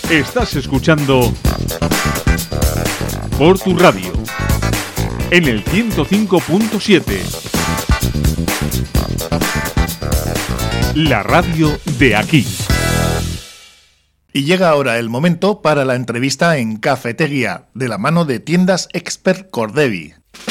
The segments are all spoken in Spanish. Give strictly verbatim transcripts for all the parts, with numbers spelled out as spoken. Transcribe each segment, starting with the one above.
Estás escuchando Por Tu Radio en el ciento cinco punto siete. La radio de aquí. Y llega ahora el momento para la entrevista en Cafetería, de la mano de Tiendas Expert Cordevi.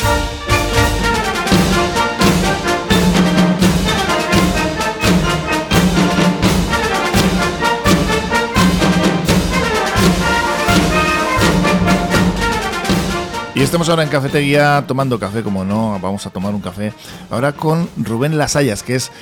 Y estamos ahora en Cafetería tomando café, como no, vamos a tomar un café ahora con Rubén Lasallas, que es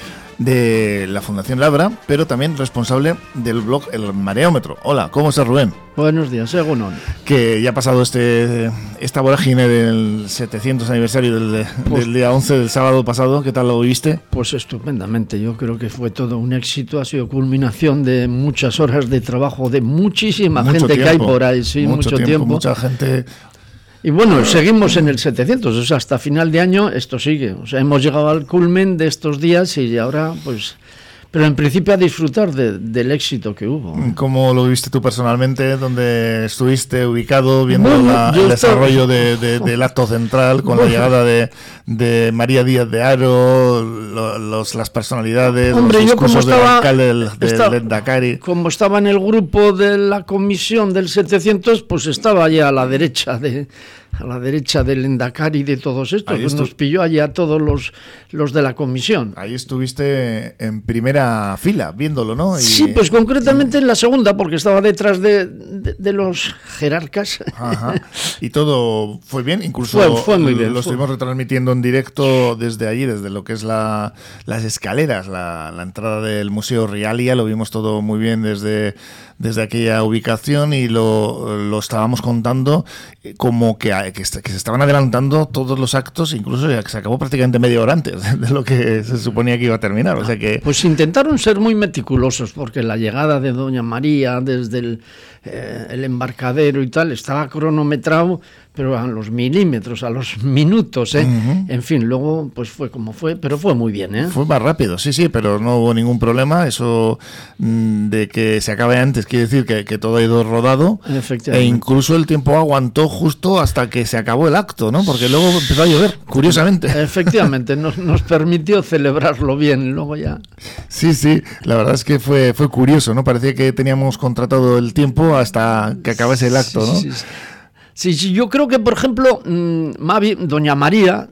de la Fundación Labra, pero también responsable del blog El Mareómetro. Hola, ¿cómo estás, Rubén? Buenos días, según Que ya ha pasado este esta vorágine del setecientos aniversario del, pues, del día once del sábado pasado. ¿Qué tal lo viste? Pues estupendamente, yo creo que fue todo un éxito, ha sido culminación de muchas horas de trabajo de muchísima mucho gente tiempo, que hay por ahí, sí, mucho, mucho tiempo, tiempo. Mucha gente... Y bueno, seguimos en el setecientos, o sea, hasta final de año esto sigue. O sea, hemos llegado al culmen de estos días y ahora, pues... Pero en principio a disfrutar de, del éxito que hubo. ¿Cómo lo viste tú personalmente? ¿Dónde estuviste ubicado viendo bueno, la, el estaba... desarrollo de, de, del acto central con bueno. la llegada de, de María Díaz de Haro, lo, los, las personalidades, Hombre, los discursos del alcalde del, del Lendakari? Como estaba en el grupo de la comisión del setecientos, pues estaba allá a la derecha de... a la derecha del Lendakari de todos estos, pues nos pilló allí a todos los, los de la comisión. Ahí estuviste en primera fila, viéndolo, ¿no? Y... Sí, pues concretamente en la segunda, porque estaba detrás de, de, de los jerarcas. Ajá. Y todo fue bien, incluso fue, fue muy bien, lo fue. estuvimos retransmitiendo en directo desde allí, desde lo que es la, las escaleras, la, la entrada del Museo Rialia, lo vimos todo muy bien desde... desde aquella ubicación y lo, lo estábamos contando como que, que, que se estaban adelantando todos los actos, incluso ya que se acabó prácticamente media hora antes de lo que se suponía que iba a terminar. O sea que... Pues intentaron ser muy meticulosos porque la llegada de Doña María desde el, eh, el embarcadero y tal estaba cronometrado, pero a los milímetros, a los minutos, ¿eh? Uh-huh. En fin, luego pues fue como fue, pero fue muy bien, ¿eh? Fue más rápido, sí, sí, pero no hubo ningún problema. Eso mmm, de que se acabe antes quiere decir que, que todo ha ido rodado. E incluso el tiempo aguantó justo hasta que se acabó el acto, ¿no? Porque luego empezó a llover, curiosamente. Efectivamente, nos, nos permitió celebrarlo bien, luego ya... Sí, sí, la verdad es que fue, fue curioso, ¿no? Parecía que teníamos contratado el tiempo hasta que acabase el acto, ¿no? Sí, sí, sí. Sí, sí, yo creo que, por ejemplo, Mavi, Doña María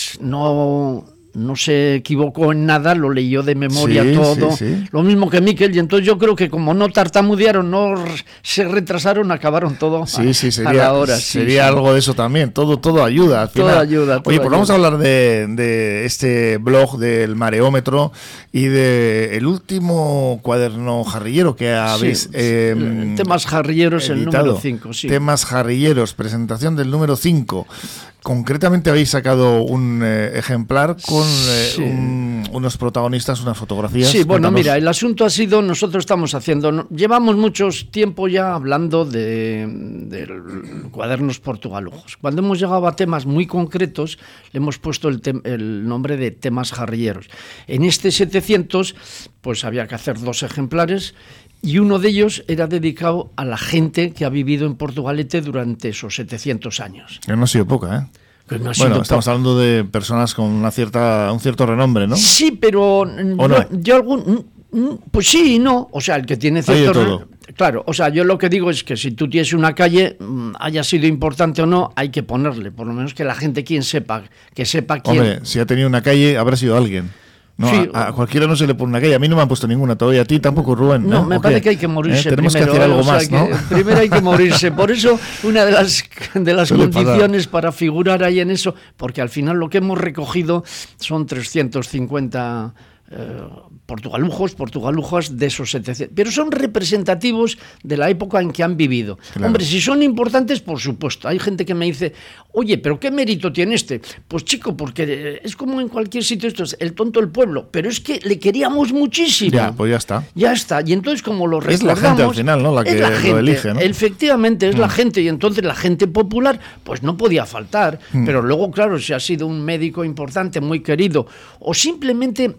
no, no se equivocó en nada, lo leyó de memoria sí, todo, sí, sí. Lo mismo que Miquel, y entonces yo creo que como no tartamudearon, no se retrasaron, acabaron todo sí, a, sí, sería, a la hora. Sería sí, algo sí. de eso también, todo, todo ayuda al final. Todo ayuda. Oye, pues ayuda. vamos a hablar de, de este blog del Mareómetro y de el último cuaderno jarrillero que habéis sí, eh, Temas jarrilleros, editado. El número cinco, sí. Temas jarrilleros, presentación del número cinco. Concretamente habéis sacado un eh, ejemplar con eh, sí. un, unos protagonistas, unas fotografías. Sí, bueno, Cuéntanos. mira, el asunto ha sido, nosotros estamos haciendo, llevamos mucho tiempo ya hablando de, de cuadernos portugalujos. Cuando hemos llegado a temas muy concretos, le hemos puesto el, te, el nombre de temas jarrilleros. En este setecientos, pues había que hacer dos ejemplares. Y uno de ellos era dedicado a la gente que ha vivido en Portugalete durante esos setecientos años. Que no ha sido poca, ¿eh? Que no ha bueno, sido estamos poca. hablando de personas con una cierta, un cierto renombre, ¿no? Sí, pero yo, no? yo algún... Pues sí y no. O sea, el que tiene cierto... todo. Claro, o sea, yo lo que digo es que si tú tienes una calle, haya sido importante o no, hay que ponerle, por lo menos que la gente quien sepa, que sepa quién... Hombre, si ha tenido una calle, habrá sido alguien. No, sí, a, a cualquiera no se le pone una calle. A mí no me han puesto ninguna todavía. A ti tampoco, Rubén. No, ¿eh? me parece que hay que morirse ¿Eh? Tenemos primero. que hacer algo o sea, más, ¿no? Primero hay que morirse. Por eso, una de las, de las condiciones pasar. para figurar ahí en eso, porque al final lo que hemos recogido son trescientos cincuenta... Eh, portugalujos, portugalujas de esos setecientos, pero son representativos de la época en que han vivido. Claro. Hombre, si son importantes, por supuesto. Hay gente que me dice, oye, ¿pero qué mérito tiene este? Pues chico, porque es como en cualquier sitio, esto es el tonto del pueblo, pero es que le queríamos muchísimo. Ya, pues ya está. Ya está, y entonces como lo recordamos... Es la gente al final, ¿no? La que la lo gente, elige, ¿no? Efectivamente, es mm. la gente, y entonces la gente popular, pues no podía faltar, mm. pero luego, claro, si ha sido un médico importante, muy querido, o simplemente como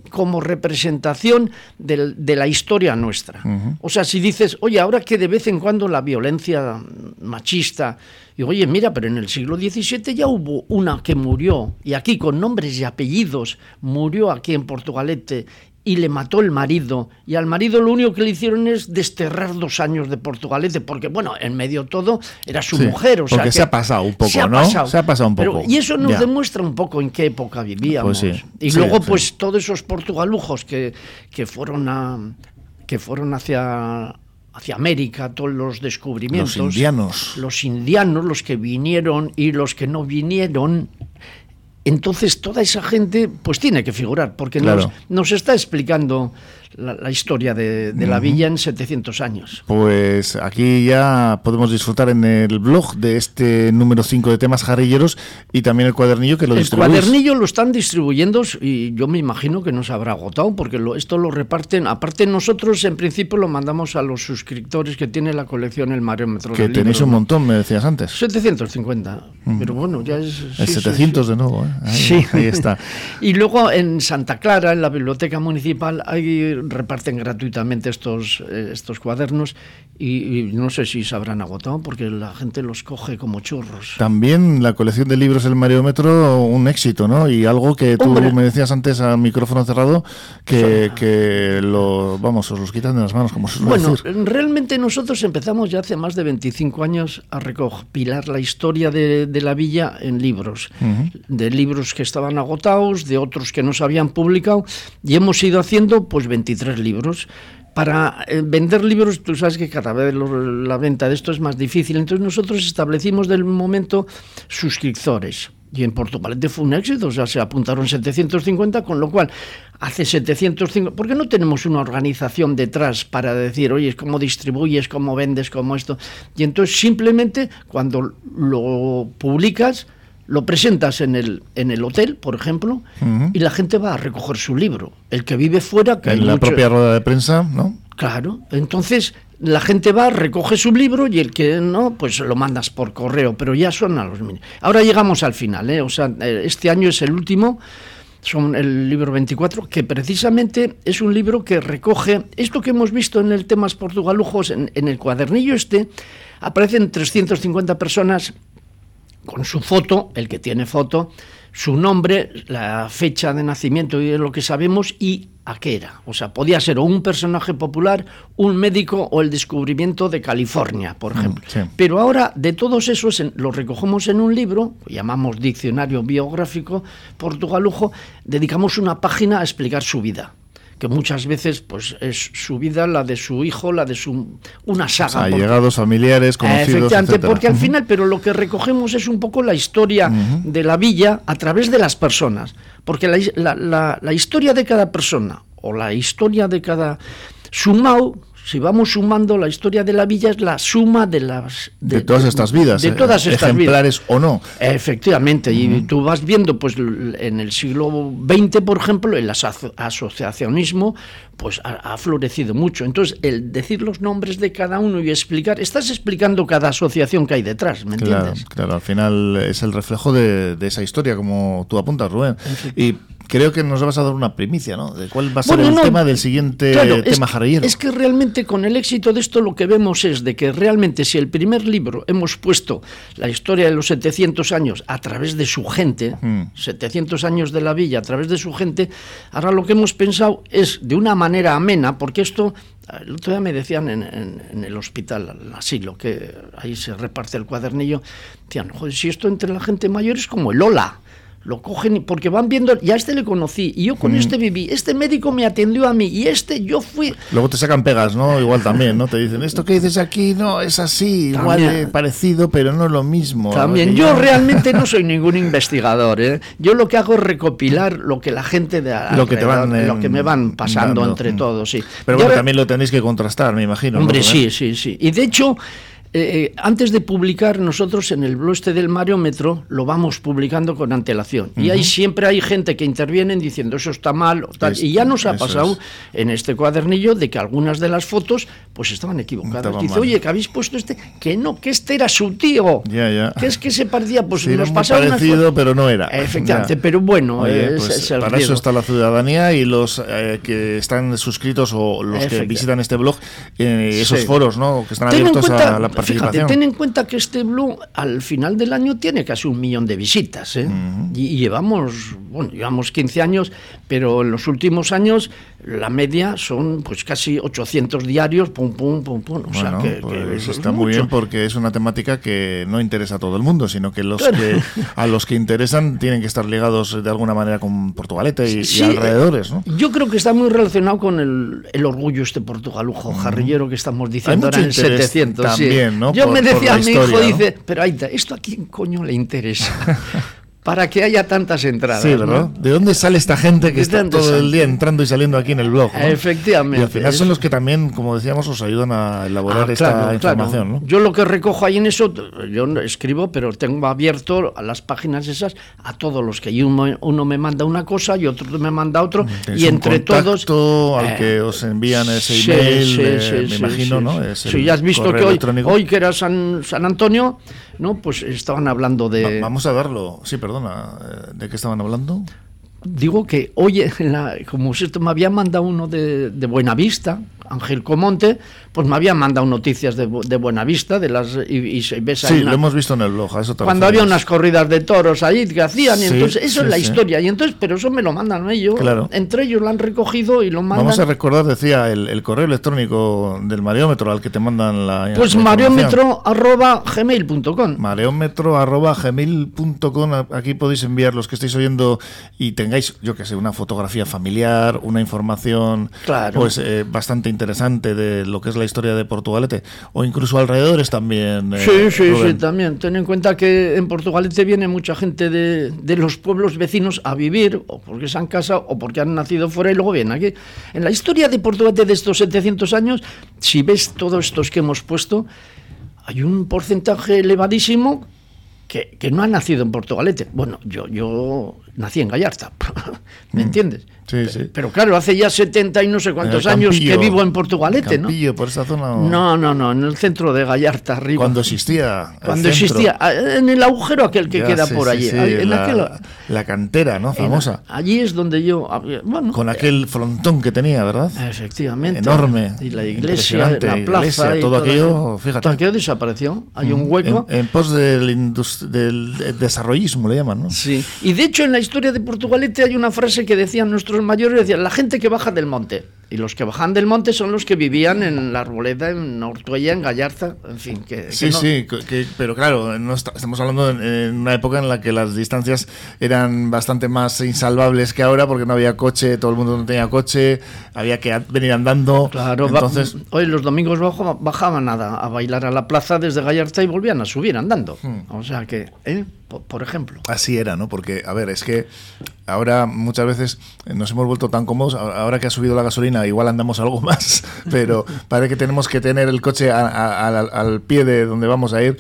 representación de, de la historia nuestra. Uh-huh. O sea, si dices, oye, ahora que de vez en cuando la violencia machista, y oye, mira, pero en el siglo diecisiete ya hubo una que murió, y aquí con nombres y apellidos, murió aquí en Portugalete, y le mató el marido, y al marido lo único que le hicieron es desterrar dos años de Portugalete, porque bueno, en medio todo era su sí, mujer, o sea porque que se ha pasado un poco, se ha ¿no? Pasado. Se ha pasado un poco. Pero, y eso nos ya. demuestra un poco en qué época vivíamos. Pues sí, y sí, luego, sí. pues, todos esos portugalujos que, que fueron a que fueron hacia hacia América, todos los descubrimientos. Los indianos. Los indianos, los que vinieron y los que no vinieron. Entonces toda esa gente pues tiene que figurar, porque claro. nos, nos está explicando la, la historia de, de la villa en setecientos años. Pues aquí ya podemos disfrutar en el blog de este número cinco de temas jarrilleros y también el cuadernillo que lo distribuís. El cuadernillo lo están distribuyendo y yo me imagino que no se habrá agotado, porque lo, esto lo reparten, aparte nosotros en principio lo mandamos a los suscriptores que tiene la colección El Mareómetro. Que tenéis libro, un montón, me decías antes. setecientos cincuenta, mm. pero bueno, ya es... El sí, setecientos sí, sí. de nuevo, ¿eh? Ahí, sí. ahí está. Y luego en Santa Clara, en la biblioteca municipal, hay reparten gratuitamente estos, eh, estos cuadernos y, y no sé si se habrán agotado porque la gente los coge como churros. También la colección de libros El Mareómetro, un éxito, ¿no? Y algo que tú Hombre. me decías antes al micrófono cerrado, que, o sea, que lo, vamos, os los quitan de las manos, como se suele Bueno, decir. realmente nosotros empezamos ya hace más de veinticinco años a recopilar la historia de, de la villa en libros, uh-huh. de libros que estaban agotados, de otros que no se habían publicado, y hemos ido haciendo pues veintitrés libros. Para eh, vender libros, tú sabes que cada vez lo, la venta de esto es más difícil, entonces nosotros establecimos del momento suscriptores. Y en Portugalete fue un éxito, o sea, se apuntaron setecientos cincuenta, con lo cual hace setecientos cincuenta, porque no tenemos una organización detrás para decir, oye, cómo distribuyes, cómo vendes, cómo esto. Y entonces simplemente cuando lo publicas, lo presentas en el, en el hotel, por ejemplo, uh-huh. y la gente va a recoger su libro. El que vive fuera... Que en la mucho... propia rueda de prensa, ¿no? Claro, entonces la gente va, recoge su libro y el que no, pues lo mandas por correo, pero ya son a los mínimos. Ahora llegamos al final, ¿eh? O sea, este año es el último, son el libro veinticuatro, que precisamente es un libro que recoge esto que hemos visto en el Temas Portugalujos, en, en el cuadernillo este, aparecen trescientas cincuenta personas con su foto, el que tiene foto, su nombre, la fecha de nacimiento y de lo que sabemos y a qué era. O sea, podía ser o un personaje popular, un médico o el descubrimiento de California, por ejemplo. Sí. Pero ahora de todos esos en, los recogemos en un libro, llamamos Diccionario Biográfico Portugalujo, dedicamos una página a explicar su vida, que muchas veces pues es su vida, la de su hijo, la de su una saga. Allegados, familiares, conocidos, efectivamente, etcétera. Porque al final, pero lo que recogemos es un poco la historia uh-huh. de la villa a través de las personas, porque la, la, la, la historia de cada persona o la historia de cada sumado, si vamos sumando, la historia de la villa es la suma de las... De, de todas estas vidas, de todas estas ejemplares vidas. O no. Efectivamente, uh-huh. y tú vas viendo, pues en el siglo veinte, por ejemplo, el aso- asociacionismo pues ha, ha florecido mucho. Entonces, el decir los nombres de cada uno y explicar, estás explicando cada asociación que hay detrás, ¿me claro, entiendes? Claro, al final es el reflejo de, de esa historia, como tú apuntas, Rubén. Y creo que nos vas a dar una primicia, ¿no? De cuál va a ser bueno, el no, tema del siguiente claro, tema es, jarrillero. Es que realmente con el éxito de esto lo que vemos es de que realmente si el primer libro hemos puesto la historia de los setecientos años a través de su gente, mm. setecientos años de la villa a través de su gente, ahora lo que hemos pensado es de una manera amena, porque esto, el otro día me decían en, en, en el hospital, el asilo, que ahí se reparte el cuadernillo, decían, joder, si esto entre la gente mayor es como el hola. Lo cogen porque van viendo, ya este le conocí y yo con mm. este viví, este médico me atendió a mí y este yo fui... Luego te sacan pegas, ¿no? Igual también, ¿no? Te dicen, esto que dices aquí no es así, también, igual de parecido, pero no es lo mismo. También, yo realmente no soy ningún investigador, ¿eh? Yo lo que hago es recopilar lo que la gente de lo que te van eh, lo que me van pasando dando. entre todos, sí. Pero bueno, ahora, también lo tenéis que contrastar, me imagino. Hombre, ¿no? sí, sí, sí. Y de hecho... eh, antes de publicar, nosotros en el blog este del Mariómetro lo vamos publicando con antelación. Uh-huh. Y ahí siempre hay gente que interviene diciendo eso está mal o tal. Es, y ya nos ha pasado es. en este cuadernillo de que algunas de las fotos pues estaban equivocadas. Estaba Dice, mal. Oye, que habéis puesto este, que no, que este era su tío. Ya, ya. Que es que se parecía, pues sí, nos era pasaron parecido, pero no era. Efectivamente, ya. pero bueno, Oye, es, pues, es el para riesgo. eso está la ciudadanía y los eh, que están suscritos o los que visitan este blog, eh, esos sí. foros, ¿no? Que están ten abiertos cuenta, a la participación. Fíjate, ten en cuenta que este blog al final del año tiene casi un millón de visitas, ¿eh? Uh-huh. y, y llevamos, bueno, llevamos quince años, pero en los últimos años la media son pues casi ochocientos diarios, pum, pum, pum, pum. O bueno, sea que, pues que eso está muy bien porque es una temática que no interesa a todo el mundo, sino que los claro. que a los que interesan tienen que estar ligados de alguna manera con Portugalete y, sí, y alrededores, ¿no? Yo creo que está muy relacionado con el, el orgullo este portugalujo, jarrillero que estamos diciendo ahora en el setecientos. También, sí. ¿no? Yo por, me decía a mi hijo, historia, ¿no? dice, pero Aita, ¿esto a quién coño le interesa? Para que haya tantas entradas. Sí, ¿verdad? ¿No? ¿De dónde sale esta gente que está todo sale? el día entrando y saliendo aquí en el blog, ¿no? Efectivamente. Y al final son los que también, como decíamos, os ayudan a elaborar ah, esta claro, información, claro. ¿no? Yo lo que recojo ahí en eso, yo escribo, pero tengo abierto a las páginas esas a todos los que uno, uno me manda una cosa y otro me manda otro, y entre todos al eh, que os envían ese email, sí, sí, eh, sí, me sí, imagino, sí, ¿no? Es sí, ya has visto que hoy, hoy que era San, San Antonio, ¿no? Pues estaban hablando de... Va, vamos a verlo. Sí, perdona. ¿De qué estaban hablando? Digo que, oye, la, como esto me había mandado uno de, de Buenavista, Ángel Comonte, pues me había mandado noticias de, de Buenavista, de las y, y se ves sí, ahí una, lo hemos visto en el blog, a eso te cuando refieres. Había unas corridas de toros ahí que hacían, y sí, entonces eso sí, es la sí. historia, y entonces, pero eso me lo mandan ellos, claro. entre ellos lo han recogido y lo mandan. Vamos a recordar, decía, el, el correo electrónico del Mariómetro al que te mandan la Pues mariómetro arroba gmail punto com. mariómetro arroba gmail punto com. Aquí podéis enviar los que estáis oyendo y tengáis, yo que sé, una fotografía familiar, una información claro. pues eh, bastante interesante de lo que es la historia de Portugalete, o incluso alrededores también. Eh, sí, sí, Rubén. sí, también. Ten en cuenta que en Portugalete viene mucha gente de, de los pueblos vecinos a vivir, o porque se han casado, o porque han nacido fuera y luego vienen aquí. En la historia de Portugalete de estos setecientos años, si ves todos estos que hemos puesto, hay un porcentaje elevadísimo que, que no ha nacido en Portugalete. Bueno, yo, yo nací en Gallarta, ¿me mm. entiendes? Sí, sí. Pero claro, hace ya setenta y no sé cuántos Campillo, años que vivo en Portugalete, Campillo, ¿no? por esa zona. O... No, no, no, en el centro de Gallarta, arriba. Cuando existía. Cuando existía, en el agujero aquel que ya, queda sí, por allí. Sí, sí, en la, aquel, la cantera, ¿no? Famosa. En, allí es donde yo. Bueno, con aquel frontón que tenía, ¿verdad? Efectivamente. Enorme. Y la iglesia, la plaza. Iglesia, y todo, todo aquello, fíjate. Todo aquello desapareció. Hay mm, un hueco. En, en pos del, indust- del desarrollismo, le llaman, ¿no? Sí. Y de hecho, en la historia de Portugalete hay una frase que decían nuestros mayores: decían, la gente que baja del monte. Y los que bajan del monte son los que vivían en la Arboleda, en Ortuella, en Gallarta, en fin. Que, sí, que no... sí, que, pero claro, no está, estamos hablando en, en una época en la que las distancias eran bastante más insalvables que ahora, porque no había coche, todo el mundo no tenía coche, había que venir andando. Claro, entonces... Va, hoy los domingos bajo, bajaban a, a bailar a la plaza desde Gallarta y volvían a subir andando. Hmm. O sea que, ¿eh? por, por ejemplo. Así era, ¿no? Porque, a ver, es que ahora muchas veces nos hemos vuelto tan cómodos, ahora que ha subido la gasolina igual andamos algo más, pero parece que tenemos que tener el coche a, a, a, al pie de donde vamos a ir,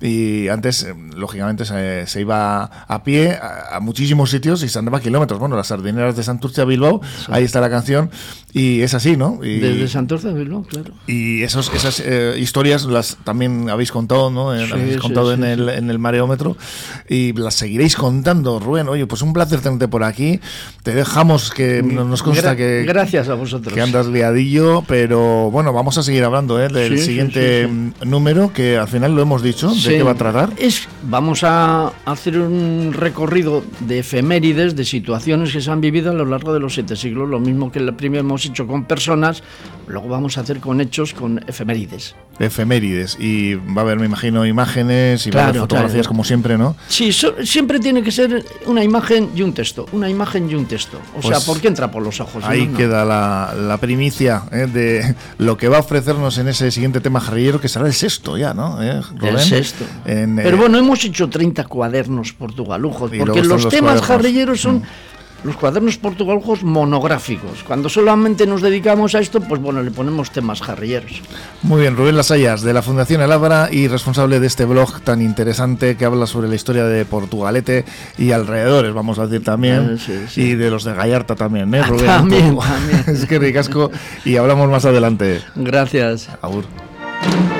y antes lógicamente se, se iba a pie a, a muchísimos sitios y se andaba kilómetros. Bueno, las sardineras de Santurce a Bilbao, sí. Ahí está la canción, y es así, ¿no? Y, desde Santurce a Bilbao, claro. Y esos, esas eh, historias las también habéis contado, ¿no? Sí, las habéis sí, contado sí, en, sí. El, en el Mariómetro, y las seguiréis contando, Rubén. Oye, pues un placer tenerte por aquí. Te dejamos, que nos consta Gra- que... Gracias a vosotros. Que andas liadillo, pero bueno, vamos a seguir hablando ¿eh? del sí, siguiente sí, sí, sí. número, que al final lo hemos dicho, sí. ¿de qué va a tratar? Es, vamos a hacer un recorrido de efemérides, de situaciones que se han vivido a lo largo de los siete siglos, lo mismo que primero hemos hecho con personas, luego vamos a hacer con hechos, con efemérides. Efemérides, y va a haber, me imagino, imágenes y claro, va a haber fotografías claro. como siempre, ¿no? Sí, so, siempre tiene que ser una imagen y un texto, una imagen y un texto, o pues sea, ¿por qué entra por los ojos? Ahí no, no. queda la, la primicia ¿eh? de lo que va a ofrecernos en ese siguiente tema jarrillero, que será el sexto ya, ¿no? ¿Eh, el sexto. En, Pero eh, bueno, hemos hecho treinta cuadernos portugalujos, porque los, los temas cuadernos. jarrilleros son... Mm. los cuadernos portugalujos monográficos. Cuando solamente nos dedicamos a esto, pues bueno, le ponemos temas jarrilleros. Muy bien, Rubén Lasallas, de la Fundación El Ábara y responsable de este blog tan interesante que habla sobre la historia de Portugalete y alrededores, vamos a decir también, ah, sí, sí. y de los de Gallarta también, ¿eh, Rubén? También, también. Es que ricasco, y hablamos más adelante. Gracias. Agur.